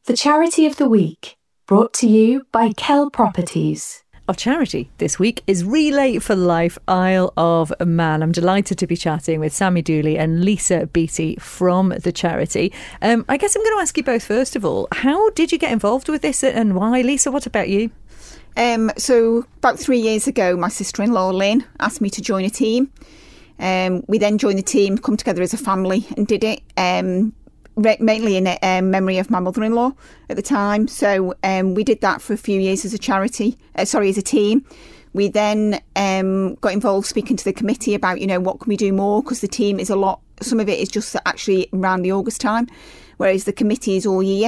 The Charity of the Week, brought to you by Kell Properties. Our charity this week is Relay for Life Isle of Man. I'm delighted to be chatting with Sammy Dooley and Lisa Beattie from the charity. I guess I'm going to ask you both first of all, how did you get involved with this and why? Lisa, what about you? So about 3 years ago, my sister-in-law Lynn asked me to join a team. We then joined the team, come together as a family and did it. Mainly in memory of my mother-in-law at the time. So we did that for a few years as a charity, as a team. We then got involved speaking to the committee about, what can we do more? Because the team is a lot, some of it is just actually around the August time, whereas the committee is all year.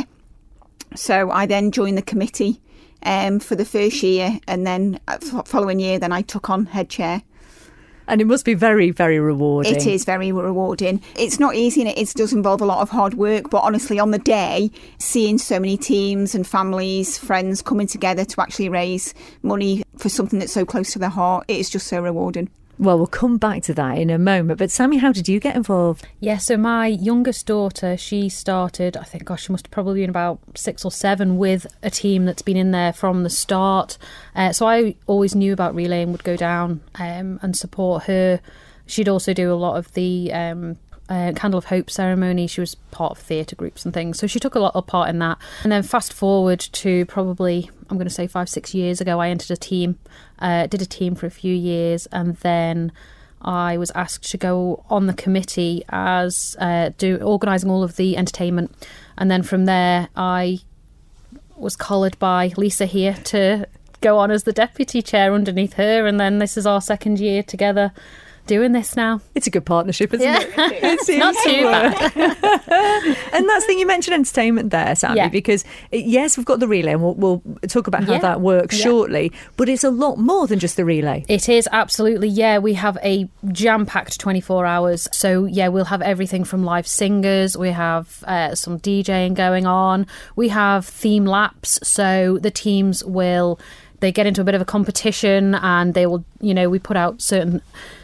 So I then joined the committee for the first year, and then following year, then I took on head chair. And it must be very, very rewarding. It is very rewarding. It's not easy and it does involve a lot of hard work. But honestly, on the day, seeing so many teams and families, friends coming together to actually raise money for something that's so close to their heart, it is just so rewarding. Well, we'll come back to that in a moment. But Sammy, how did you get involved? Yeah, so my youngest daughter, she started, I think, she must have probably been about 6 or 7 with a team that's been in there from the start. So I always knew about Relay and would go down and support her. She'd also do a lot of the Candle of Hope ceremony. She was part of theatre groups and things. So she took a lot of part in that. And then fast forward to probably, I'm going to say 5-6 years ago, I entered a team, did a team for a few years, and then I was asked to go on the committee as organising all of the entertainment. And then from there, I was collared by Lisa here to go on as the deputy chair underneath her. And then this is our 2nd year together doing this now. It's a good partnership, isn't it? It's not too bad. And that's the thing, you mentioned entertainment there, Sammy, because yes, we've got the relay and we'll talk about how that works shortly, but it's a lot more than just the relay. It is, absolutely. Yeah, we have a jam-packed 24 hours. So yeah, we'll have everything from live singers, we have some DJing going on, we have theme laps, so the teams they get into a bit of a competition and they will, we put out certain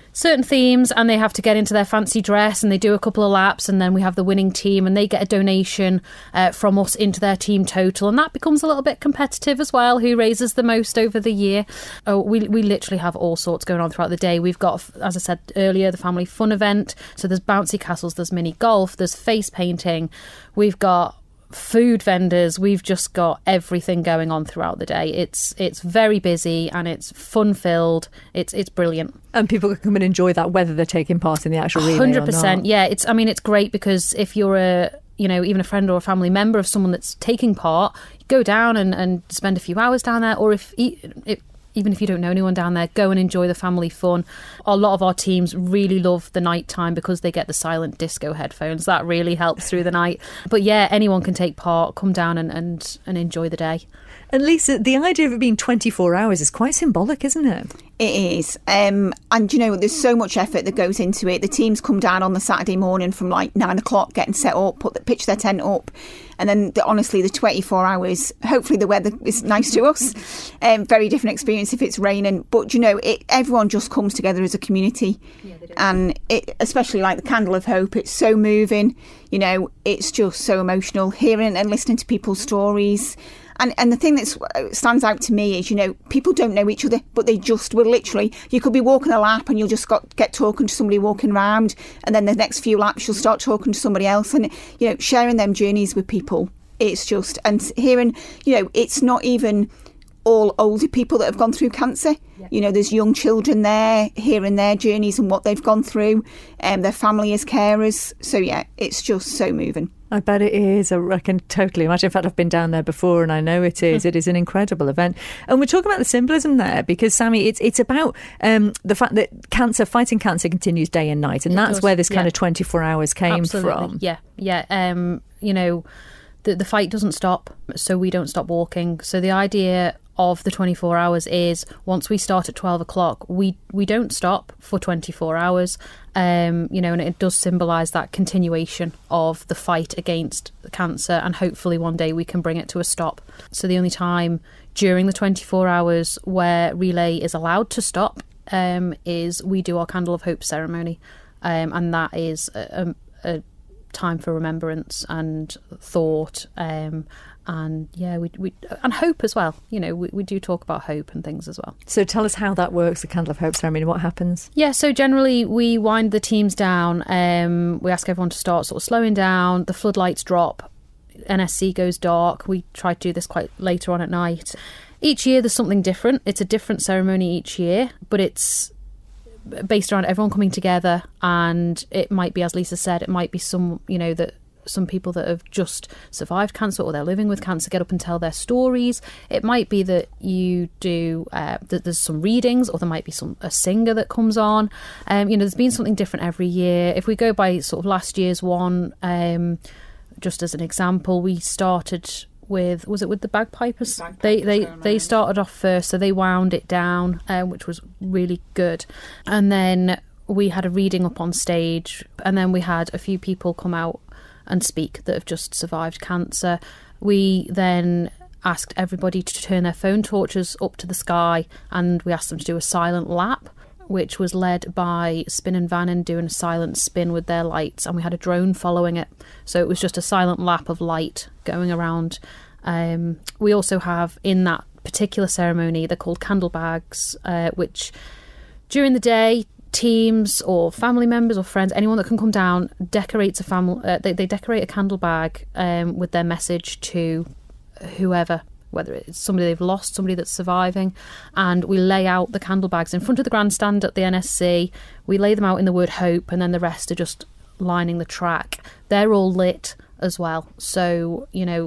themes and they have to get into their fancy dress and they do a couple of laps, and then we have the winning team and they get a donation from us into their team total, and that becomes a little bit competitive as well, who raises the most over the year. We literally have all sorts going on throughout the day. We've got, as I said earlier, the family fun event, so there's bouncy castles, there's mini golf, there's face painting, we've got food vendors, we've just got everything going on throughout the day. It's very busy and it's fun filled. It's brilliant. And people can come and enjoy that whether they're taking part in the actual relay 100%, or not. Yeah, it's great because if you're even a friend or a family member of someone that's taking part, you go down and spend a few hours down there, or even if you don't know anyone down there, go and enjoy the family fun. A lot of our teams really love the night time because they get the silent disco headphones. That really helps through the night. But yeah, anyone can take part, come down and enjoy the day. And Lisa, the idea of it being 24 hours is quite symbolic, isn't it? It is. And there's so much effort that goes into it. The teams come down on the Saturday morning from like 9 o'clock, getting set up, pitch their tent up. And then, honestly, the 24 hours, hopefully the weather is nice to us. Very different experience if it's raining. But, everyone just comes together as a community. Yeah, they do. And especially like the Candle of Hope, it's so moving. It's just so emotional, hearing and listening to people's stories. And the thing that stands out to me is, people don't know each other, but they just will literally, you could be walking a lap and you'll just get talking to somebody walking around, and then the next few laps you'll start talking to somebody else, and, sharing them journeys with people. It's just, and hearing, it's not even all older people that have gone through cancer. Yeah. There's young children there, hearing their journeys and what they've gone through, their family as carers. So yeah, it's just so moving. I bet it is. I can totally imagine. In fact, I've been down there before and I know it is. It is an incredible event. And we're talking about the symbolism there because, Sammy, it's about the fact that fighting cancer continues day and night. And that's where this kind of 24 hours came from. Yeah. The fight doesn't stop, so we don't stop walking. So the idea of the 24 hours is once we start at 12 o'clock, we don't stop for 24 hours. And it does symbolise that continuation of the fight against cancer, and hopefully one day we can bring it to a stop. So the only time during the 24 hours where Relay is allowed to stop is we do our Candle of Hope ceremony, and that is a time for remembrance and thought, And yeah, we and hope as well. You know, we do talk about hope and things as well. So tell us how that works, the Candle of Hope ceremony. What happens? Yeah, so generally we wind the teams down. We ask everyone to start sort of slowing down. The floodlights drop. NSC goes dark. We try to do this quite later on at night. Each year there's something different. It's a different ceremony each year, but it's based around everyone coming together. And it might be, as Lisa said, it might be some people that have just survived cancer or they're living with cancer get up and tell their stories. It might be that you do that there's some readings, or there might be a singer that comes on. There's been something different every year. If we go by sort of last year's one, just as an example, we started with the bagpipers? They started off first, so they wound it down, which was really good. And then we had a reading up on stage, and then we had a few people come out and speak that have just survived cancer. We then asked everybody to turn their phone torches up to the sky, and we asked them to do a silent lap, which was led by Spin and Vannon doing a silent spin with their lights, and we had a drone following it. So it was just a silent lap of light going around. We also have, in that particular ceremony, they're called candle bags, which during the day, teams or family members or friends, anyone that can come down, decorates a family. They decorate a candle bag with their message to whoever, whether it's somebody they've lost, somebody that's surviving, and we lay out the candle bags in front of the grandstand at the NSC. We lay them out in the word hope, and then the rest are just lining the track. They're all lit as well. So,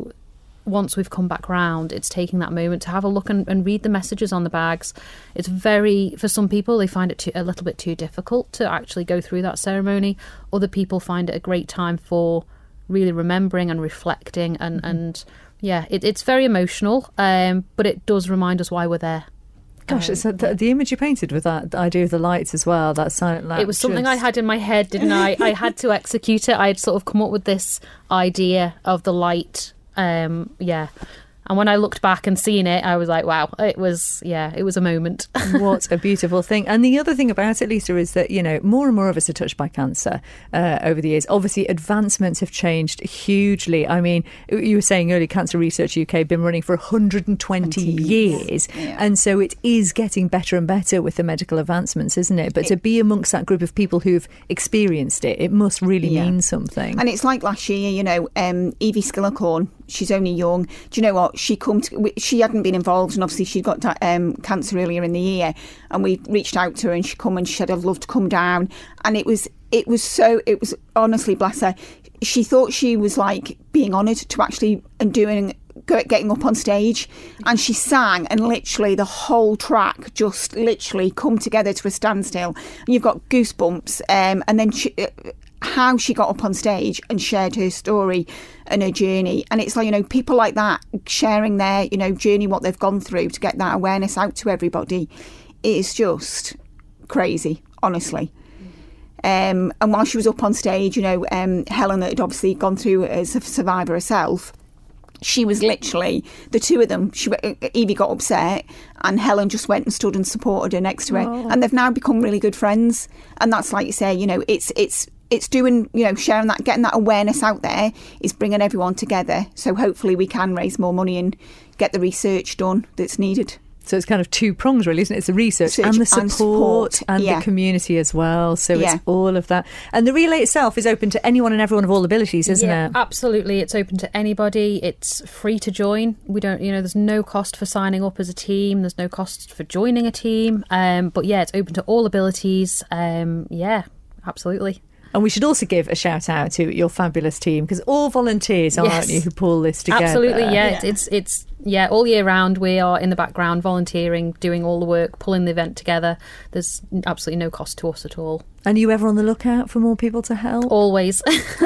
once we've come back round, it's taking that moment to have a look and read the messages on the bags. It's for some people, they find it a little bit too difficult to actually go through that ceremony. Other people find it a great time for really remembering and reflecting. And it's very emotional, but it does remind us why we're there. Gosh, it's the image you painted with that idea of the lights as well, that silent lamp. It was something I had in my head, didn't I? I had to execute it. I had sort of come up with this idea of the light. And when I looked back and seen it, I was like, wow, it was a moment. What a beautiful thing. And the other thing about it, Lisa, is that, more and more of us are touched by cancer over the years. Obviously, advancements have changed hugely. I mean, you were saying earlier, Cancer Research UK been running for 120 years. Yeah. And so it is getting better and better with the medical advancements, isn't it? But to be amongst that group of people who've experienced it, it must really mean something. And it's like last year, Evie Skillicorn, she's only young. Do you know what? She hadn't been involved, and obviously she'd got cancer earlier in the year, and we reached out to her, and she said, I'd love to come down. And it was honestly, bless her, she thought she was like being honoured to actually getting up on stage, and she sang, and literally the whole track just literally come together to a standstill, and you've got goosebumps. And then how she got up on stage and shared her story and her journey, and it's like, people like that sharing their journey, what they've gone through, to get that awareness out to everybody, it is just crazy, honestly. And while she was up on stage, Helen, that had obviously gone through as a survivor herself, she was literally, the two of them, Evie got upset and Helen just went and stood and supported her next to her. Oh. And they've now become really good friends. And that's, like you say, it's doing, sharing that, getting that awareness out there is bringing everyone together. So hopefully we can raise more money and get the research done that's needed. So it's kind of two prongs, really, isn't it? It's the research and the support and the community as well. So it's all of that. And the relay itself is open to anyone and everyone of all abilities, isn't it? Absolutely. It's open to anybody. It's free to join. We don't, there's no cost for signing up as a team. There's no cost for joining a team. But it's open to all abilities. Absolutely. And we should also give a shout out to your fabulous team, because all volunteers, aren't you, who pull this together? Absolutely, It's all year round we are in the background volunteering, doing all the work, pulling the event together. There's absolutely no cost to us at all. And are you ever on the lookout for more people to help? Always.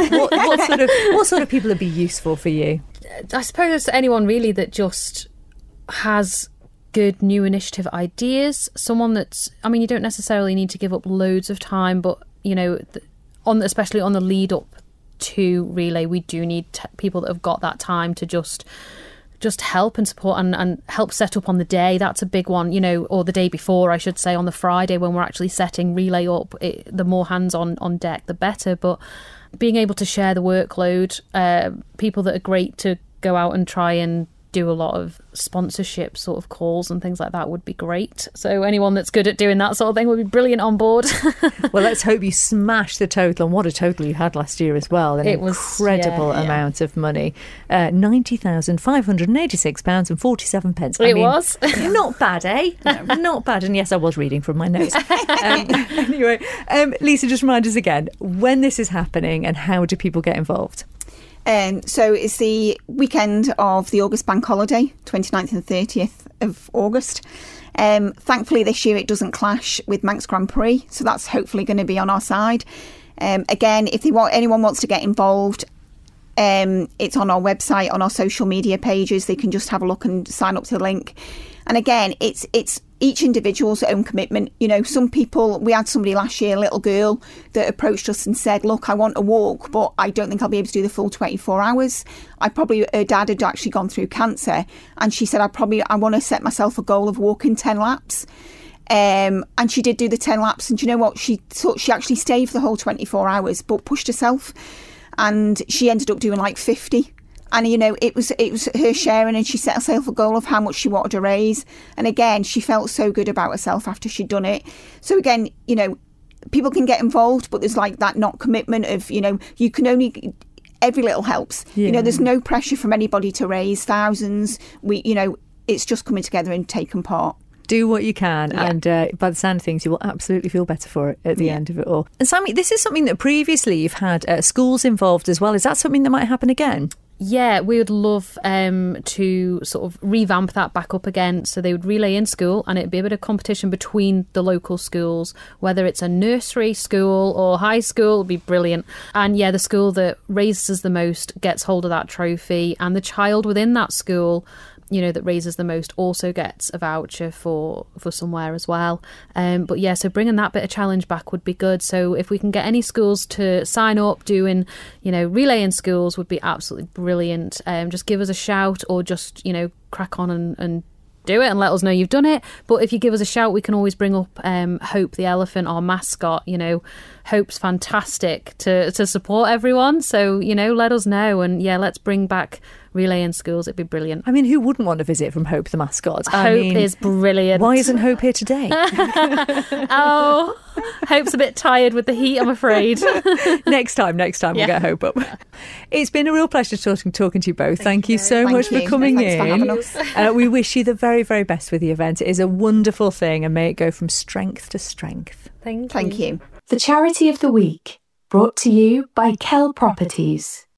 What sort of people would be useful for you? I suppose anyone really that just has good new initiative ideas. Someone that's, you don't necessarily need to give up loads of time, but especially on the lead up to relay, we do need people that have got that time to just help and support and help set up on the day. That's a big one, or the day before, I should say, on the Friday when we're actually setting relay up. The more hands on deck, the better. But being able to share the workload, people that are great to go out and try and do a lot of sponsorship sort of calls and things like that would be great. So anyone that's good at doing that sort of thing would be brilliant on board. Well, let's hope you smash the total, and what a total you had last year as well. An incredible amount of money. £90,586.47. It was. Not bad, eh? No, not bad. And yes, I was reading from my notes. Anyway, Lisa, just remind us again, when this is happening and how do people get involved? So it's the weekend of the August bank holiday, 29th and 30th of August. Thankfully this year it doesn't clash with Manx Grand Prix, so that's hopefully going to be on our side. Again, if anyone wants to get involved, it's on our website, on our social media pages. They can just have a look and sign up to the link. And again, it's each individual's own commitment. You know, some people, we had somebody last year, a little girl, that approached us and said, look, I want to walk, but I don't think I'll be able to do the full 24 hours. Her dad had actually gone through cancer, and she said, I want to set myself a goal of walking 10 laps. And she did do the 10 laps. And do you know what? She actually stayed for the whole 24 hours, but pushed herself. And she ended up doing like 50. And, you know, it was her sharing, and she set herself a goal of how much she wanted to raise. And again, she felt so good about herself after she'd done it. So again, you know, people can get involved, but there's like that not commitment of, you know, you can only, every little helps. Yeah. You know, there's no pressure from anybody to raise thousands. It's just coming together and taking part. Do what you can, and by the sound of things, you will absolutely feel better for it at the end of it all. And Sammy, this is something that previously you've had schools involved as well. Is that something that might happen again? Yeah, we would love to sort of revamp that back up again. So they would relay in school, and it'd be a bit of competition between the local schools, whether it's a nursery school or high school, would be brilliant. And yeah, the school that raises the most gets hold of that trophy, and the child within that school, you know, that raises the most also gets a voucher for somewhere as well. But yeah, so bringing that bit of challenge back would be good. So if we can get any schools to sign up doing, you know, relay in schools would be absolutely brilliant. Just give us a shout, or just, you know, crack on and do it and let us know you've done it. But if you give us a shout, we can always bring up Hope the elephant, our mascot. You know, Hope's fantastic to support everyone. So, you know, let us know, and yeah, let's bring back relay in schools. It'd be brilliant. I mean, who wouldn't want a visit from Hope the mascot? Hope is brilliant. Why isn't Hope here today? Oh, Hope's a bit tired with the heat, I'm afraid. Next time we'll get Hope up. It's been a real pleasure talking to you both. Thank you so much for coming in. Thanks for having us. We wish you the very, very best with the event. It is a wonderful thing, and may it go from strength to strength. Thank you. The Charity of the Week, brought to you by Kell Properties.